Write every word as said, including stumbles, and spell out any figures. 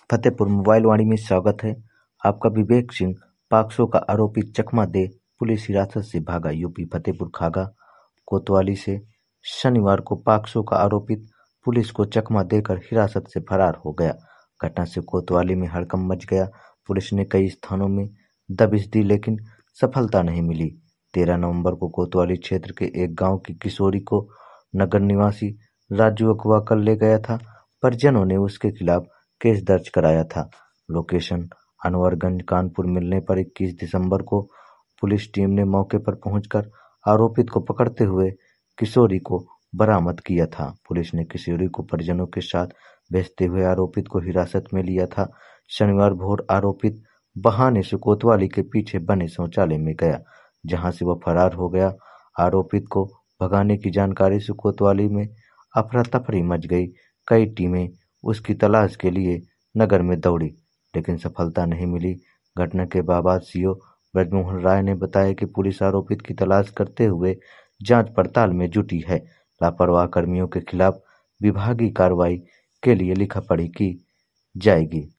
Fatehpur mobile वाणी में स्वागत है। आपका विवेक सिंह पॉक्सो का आरोपी चकमा दे पुलिस हिरासत से भागा। यूपी फतेहपुर खागा कोतवाली से शनिवार को पॉक्सो का आरोपित पुलिस को चकमा देकर हिरासत से फरार हो गया। घटना से कोतवाली में हड़कंप मच गया। पुलिस ने कई स्थानों में दबिश दी लेकिन सफलता नहीं मिली। तेरह नवंबर को कोतवाली क्षेत्र के एक गांव की किशोरी को नगर निवासी राजू अगवा कर ले गया था। परिजनों ने उसके खिलाफ केस दर्ज कराया था। लोकेशन अनवरगंज कानपुर मिलने पर इक्कीस दिसंबर को पुलिस टीम ने मौके पर पहुंचकर आरोपित को पकड़ते हुए किशोरी को बरामद किया था। पुलिस ने किशोरी को परिजनों के साथ भेजते हुए आरोपित को हिरासत में लिया था। शनिवार भोर आरोपित बहाने से कोतवाली के पीछे बने शौचालय में गया, जहां से वह फरार हो गया। आरोपित को भगाने की जानकारी से कोतवाली में अफरा तफरी मच गई। कई टीमें उसकी तलाश के लिए नगर में दौड़ी लेकिन सफलता नहीं मिली। घटना के बाद सीओ ब्रजमोहन राय ने बताया कि पुलिस आरोपित की तलाश करते हुए जांच पड़ताल में जुटी है। लापरवाह कर्मियों के खिलाफ विभागीय कार्रवाई के लिए लिखा पढ़ी की जाएगी।